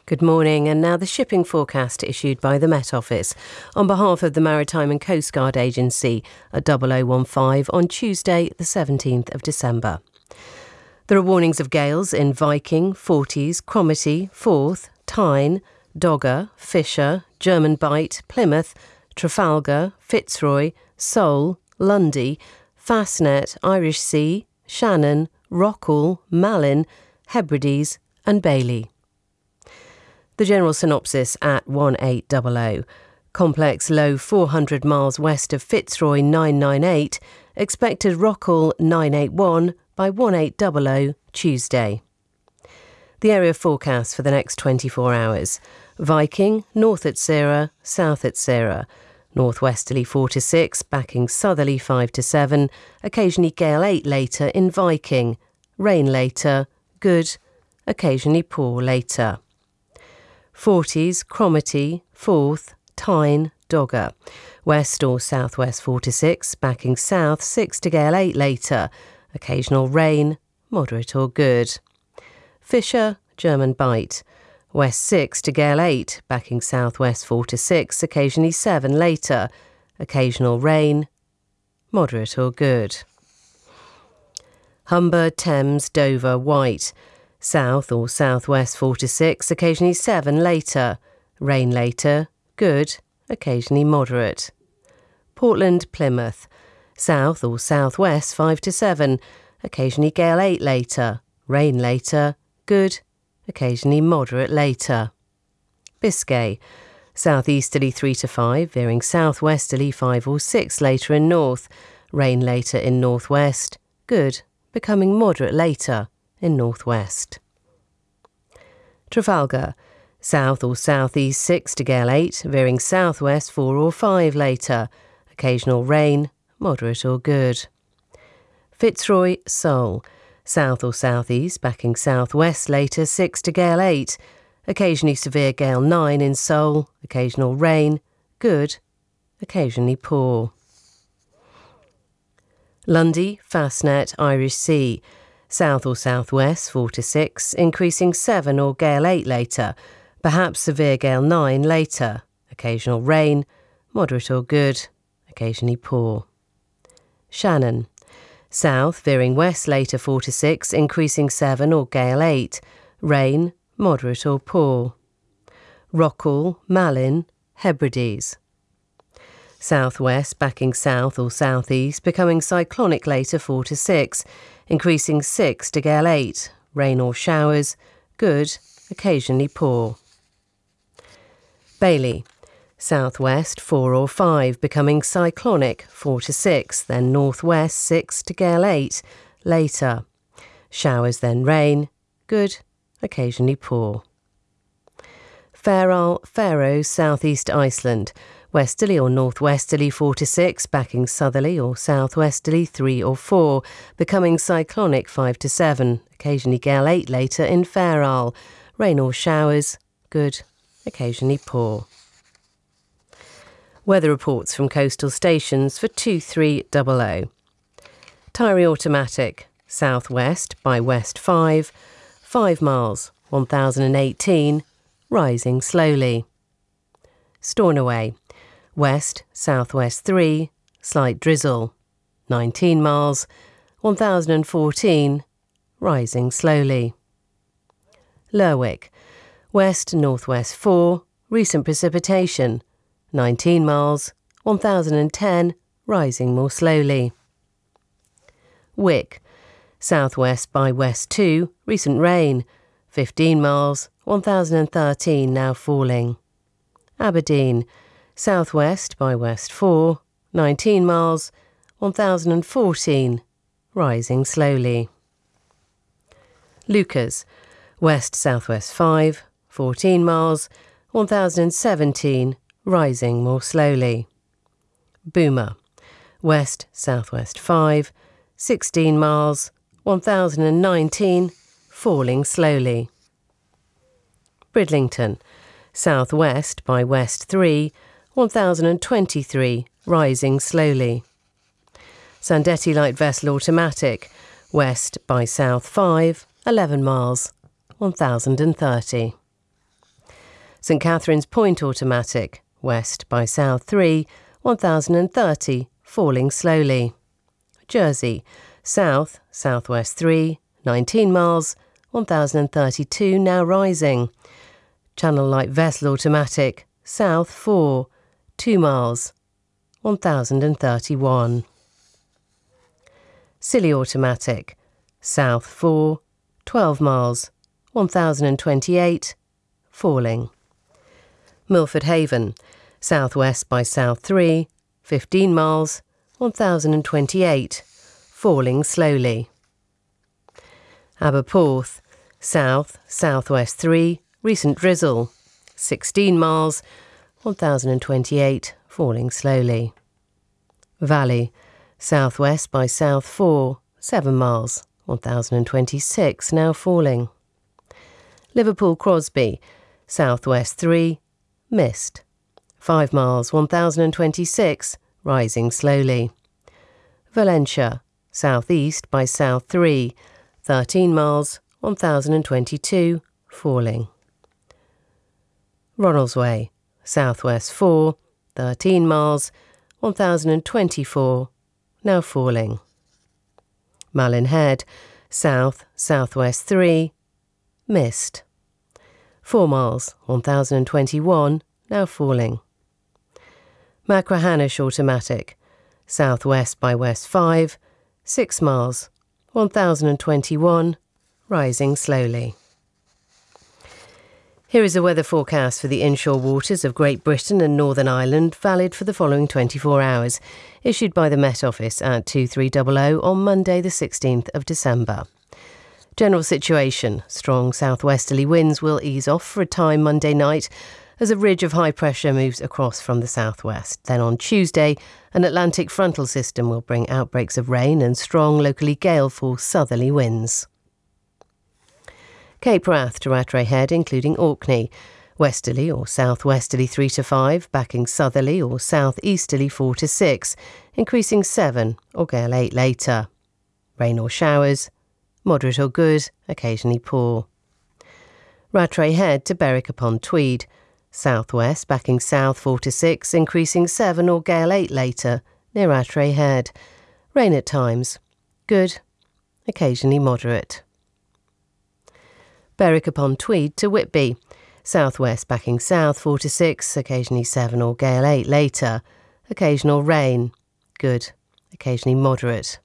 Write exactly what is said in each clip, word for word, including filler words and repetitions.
Good morning, and now the shipping forecast issued by the Met Office on behalf of the Maritime and Coast Guard Agency at double oh one five on Tuesday the seventeenth of December. There are warnings of gales in Viking, Forties, Cromarty, Forth, Tyne, Dogger, Fisher, German Bight, Plymouth, Trafalgar, Fitzroy, Seoul, Lundy, Fastnet, Irish Sea, Shannon, Rockall, Malin, Hebrides and Bailey. The general synopsis at one eight hundred. Complex low four hundred miles west of Fitzroy nine nine eight. Expected Rockall nine eight one by one eight hundred Tuesday. The area forecast for the next twenty-four hours. Viking, north at Sarah, south at Sarah. Northwesterly four to six, backing southerly five to seven. Occasionally gale eight later in Viking. Rain later, good. Occasionally poor later. Forties, Cromarty, Forth, Tyne, Dogger. West or southwest four to six, backing south six to gale eight later. Occasional rain, moderate or good. Fisher, German Bight. West six to gale eight, backing southwest four to six, occasionally seven later. Occasional rain, moderate or good. Humber, Thames, Dover, White. South or southwest four to six, occasionally seven later. Rain later, good, occasionally moderate. Portland, Plymouth. South or southwest five to seven, occasionally gale eight later. Rain later, good, occasionally moderate later. Biscay. Southeasterly three to five, veering southwesterly five or six later in north. Rain later in northwest, good, becoming moderate later in northwest. Trafalgar. South or southeast six to gale eight, veering southwest four or five later. Occasional rain, moderate or good. Fitzroy, Seoul. South or southeast, backing southwest later six to gale eight. Occasionally severe gale nine in Seoul. Occasional rain, good. Occasionally poor. Lundy, Fastnet, Irish Sea. South or southwest four to six, increasing seven or gale eight later. Perhaps severe gale nine later. Occasional rain, moderate or good. Occasionally poor. Shannon. South, veering west later four to six, increasing seven or gale eight. Rain, moderate or poor. Rockall, Malin, Hebrides. Southwest, backing south or southeast, becoming cyclonic later four to six, increasing six to gale eight. Rain or showers, good, occasionally poor. Bailey. Southwest four or five, becoming cyclonic four to six, then northwest six to gale eight, later. Showers then rain, good, occasionally poor. Fair Faroe, southeast Iceland. Westerly or northwesterly four to six, backing southerly or southwesterly three or four, becoming cyclonic five to seven, occasionally gale eight later in Fair Isle. Rain or showers, good, occasionally poor. Weather reports from coastal stations for two three hundred. Tyree Automatic, southwest by west five, five miles, one thousand eighteen, rising slowly. Stornoway. West, southwest three, slight drizzle, nineteen miles, one thousand fourteen, rising slowly. Lerwick. West, northwest four, recent precipitation, nineteen miles, one thousand ten, rising more slowly. Wick. Southwest by west two, recent rain, fifteen miles, one thousand thirteen, now falling. Aberdeen. Southwest by west four, nineteen miles, one thousand fourteen, rising slowly. Lucas. West southwest five, fourteen miles, one thousand seventeen, rising more slowly. Boomer. West southwest five, sixteen miles, one thousand nineteen, falling slowly. Bridlington. Southwest by west three, one thousand twenty-three, rising slowly. Sandetti Light Vessel Automatic, west by south five, eleven miles, one thousand thirty. St Catherine's Point automatic, west by south three, one thousand thirty, falling slowly. Jersey, south, southwest three, nineteen miles, one thousand thirty-two, now rising. Channel Light Vessel automatic, south four, two miles, one thousand thirty-one. Scilly automatic, south four, twelve miles, one thousand twenty-eight, falling. Milford Haven, southwest by south three, fifteen miles, one thousand twenty-eight, falling slowly. Aberporth, south, southwest three, recent drizzle, sixteen miles, one thousand twenty-eight, falling slowly. Valley, southwest by south four, seven miles, one thousand twenty-six, now falling. Liverpool Crosby, southwest three, mist, five miles, one thousand twenty-six, rising slowly. Valentia, southeast by south three, thirteen miles, one thousand twenty-two, falling. Ronaldsway, southwest four, thirteen miles, one thousand twenty-four, now falling. Malin Head, south, southwest three, mist, four miles, one thousand twenty-one, now falling. Machrihanish automatic, southwest by west five, six miles, one thousand twenty-one, rising slowly. Here is a weather forecast for the inshore waters of Great Britain and Northern Ireland, valid for the following twenty-four hours, issued by the Met Office at two three hundred on Monday the sixteenth of December. General situation: strong southwesterly winds will ease off for a time Monday night as a ridge of high pressure moves across from the southwest. Then on Tuesday, an Atlantic frontal system will bring outbreaks of rain and strong, locally gale-force southerly winds. Cape Wrath to Rattray Head, including Orkney. Westerly or southwesterly three to five, backing southerly or southeasterly four to six, increasing seven or gale eight later. Rain or showers, moderate or good, occasionally poor. Rattray Head to Berwick upon Tweed. Southwest, backing south four to six, increasing seven or gale eight later, near Rattray Head. Rain at times, good, occasionally moderate. Berwick upon Tweed to Whitby. Southwest, backing south four to six, occasionally seven or gale eight later. Occasional rain, good, occasionally moderate.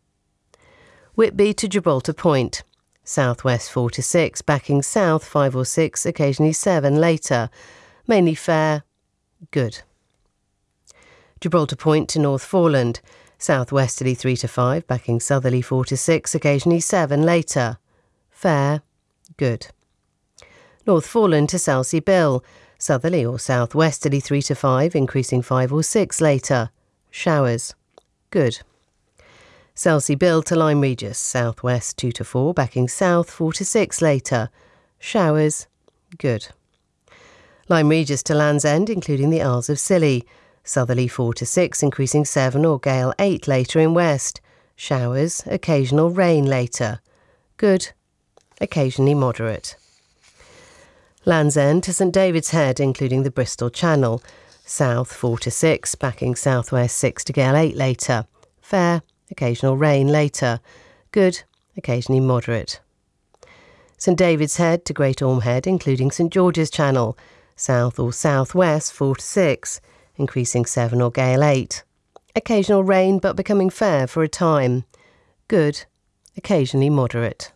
Whitby to Gibraltar Point. Southwest four to six, backing south five or six, occasionally seven later. Mainly fair, good. Gibraltar Point to North Foreland. Southwesterly three to five, backing southerly four to six, occasionally seven later. Fair, good. North Foreland to Selsey Bill. Southerly or southwesterly three to five, increasing five or six later. Showers, good. Selsey Bill to Lyme Regis. Southwest two to four, backing south four to six later. Showers, good. Lyme Regis to Land's End, including the Isles of Scilly. Southerly four to six, increasing seven or gale eight later in west. Showers, occasional rain later. Good, occasionally moderate. Land's End to St David's Head, including the Bristol Channel. South four to six, backing southwest six to gale eight later. Fair, occasional rain later. Good, occasionally moderate. St David's Head to Great Orme Head, including St George's Channel. South or southwest four to six, increasing seven or gale eight. Occasional rain but becoming fair for a time. Good, occasionally moderate.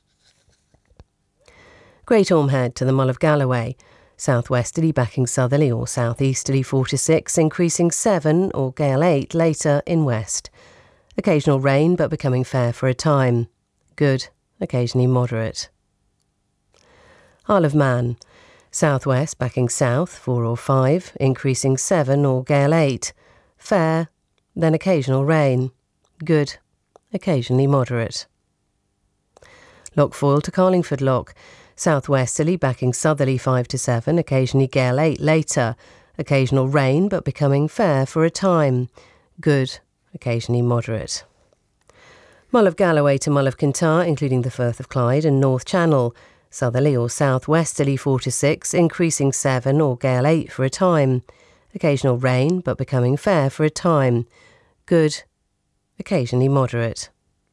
Great Orme Head to the Mull of Galloway. Southwesterly backing southerly or southeasterly four to six, increasing seven or gale eight later in west. Occasional rain but becoming fair for a time. Good, occasionally moderate. Isle of Man. Southwest backing south four or five, increasing seven or gale eight. Fair, then occasional rain. Good, occasionally moderate. Lochfoyle to Carlingford Loch. Southwesterly backing southerly five to seven, occasionally gale eight later. Occasional rain but becoming fair for a time. Good, occasionally moderate. Mull of Galloway to Mull of Kintyre, including the Firth of Clyde and North Channel. Southerly or southwesterly four to six, increasing seven or gale eight for a time. Occasional rain, but becoming fair for a time. Good, occasionally moderate.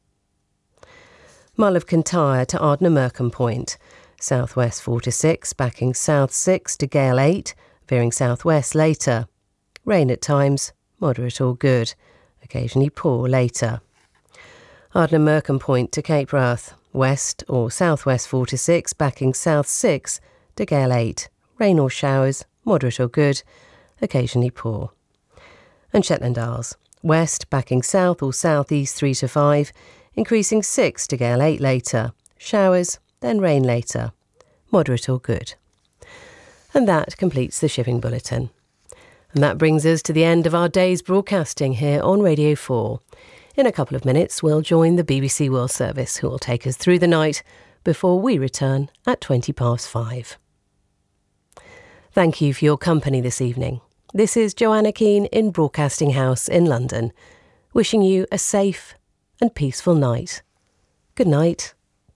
Mull of Kintyre to Ardnah Merkham Point. Southwest four to six, backing south six to gale eight, veering southwest later. Rain at times, moderate or good, occasionally poor later. Ardnah Merkham Point to Cape Wrath. West or southwest four to six, backing south six to gale eight. Rain or showers, moderate or good, occasionally poor. And Shetland Isles. West, backing south or southeast three to five, increasing six to gale eight later. Showers, then rain later. Moderate or good. And that completes the shipping bulletin. And that brings us to the end of our day's broadcasting here on Radio four. In a couple of minutes, we'll join the B B C World Service, who will take us through the night before we return at twenty past five. Thank you for your company this evening. This is Joanna Keane in Broadcasting House in London, wishing you a safe and peaceful night. Good night.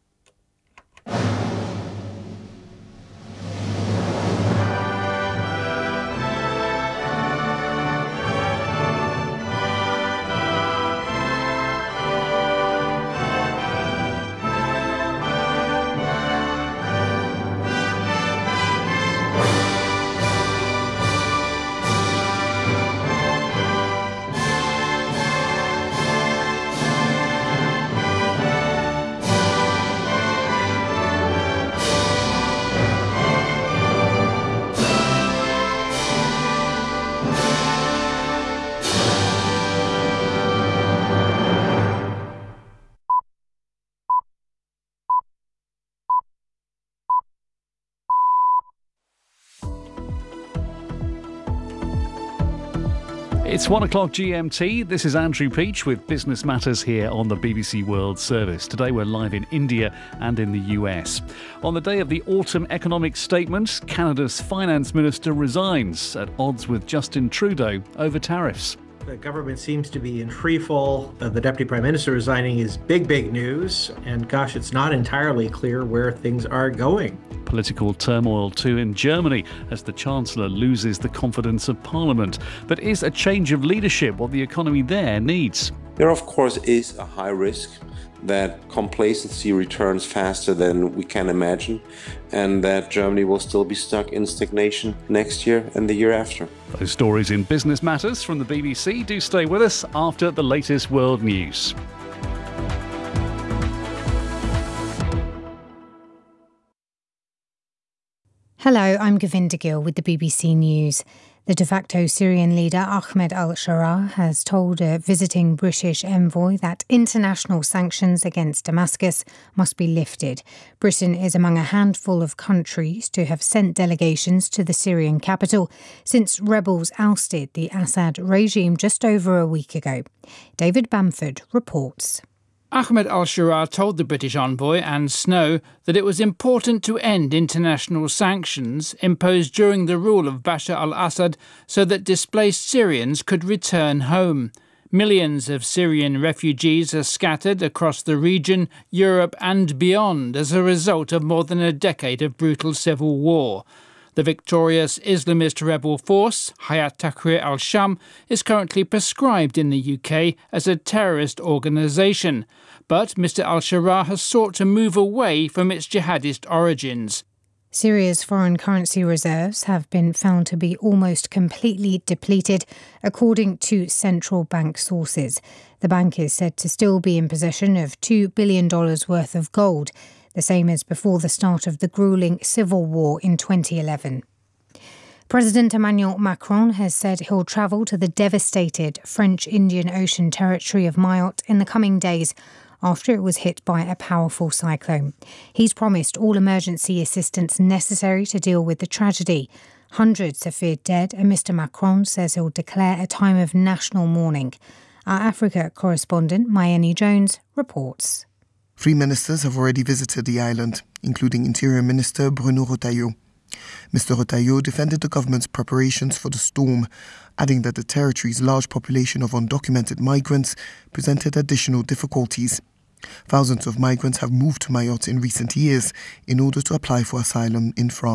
It's one o'clock G M T. This is Andrew Peach with Business Matters here on the B B C World Service. Today we're live in India and in the U S. On the day of the autumn economic statement, Canada's finance minister resigns at odds with Justin Trudeau over tariffs. The government seems to be in freefall. Uh, the Deputy Prime Minister resigning is big, big news. And gosh, it's not entirely clear where things are going. Political turmoil too in Germany as the Chancellor loses the confidence of Parliament. But is a change of leadership what the economy there needs? There, of course, is a high risk that complacency returns faster than we can imagine, and that Germany will still be stuck in stagnation next year and the year after. Those stories in Business Matters from the B B C. Do stay with us after the latest world news. Hello, I'm Govinda Gill with the B B C News. The de facto Syrian leader Ahmed al-Sharaa has told a visiting British envoy that international sanctions against Damascus must be lifted. Britain is among a handful of countries to have sent delegations to the Syrian capital since rebels ousted the Assad regime just over a week ago. David Bamford reports. Ahmed al-Sharaa told the British envoy, Anne Snow, that it was important to end international sanctions imposed during the rule of Bashar al-Assad so that displaced Syrians could return home. Millions of Syrian refugees are scattered across the region, Europe and beyond as a result of more than a decade of brutal civil war. The victorious Islamist rebel force, Hayat Tahrir al-Sham, is currently proscribed in the U K as a terrorist organisation. But Mr al-Sharaa has sought to move away from its jihadist origins. Syria's foreign currency reserves have been found to be almost completely depleted, according to central bank sources. The bank is said to still be in possession of two billion dollars worth of gold, the same as before the start of the gruelling civil war in twenty eleven. President Emmanuel Macron has said he'll travel to the devastated French Indian Ocean territory of Mayotte in the coming days after it was hit by a powerful cyclone. He's promised all emergency assistance necessary to deal with the tragedy. Hundreds are feared dead, and Mr Macron says he'll declare a time of national mourning. Our Africa correspondent, Mayeni Jones, reports. Three ministers have already visited the island, including Interior Minister Bruno Retailleau. Mister Retailleau defended the government's preparations for the storm, adding that the territory's large population of undocumented migrants presented additional difficulties. Thousands of migrants have moved to Mayotte in recent years in order to apply for asylum in France.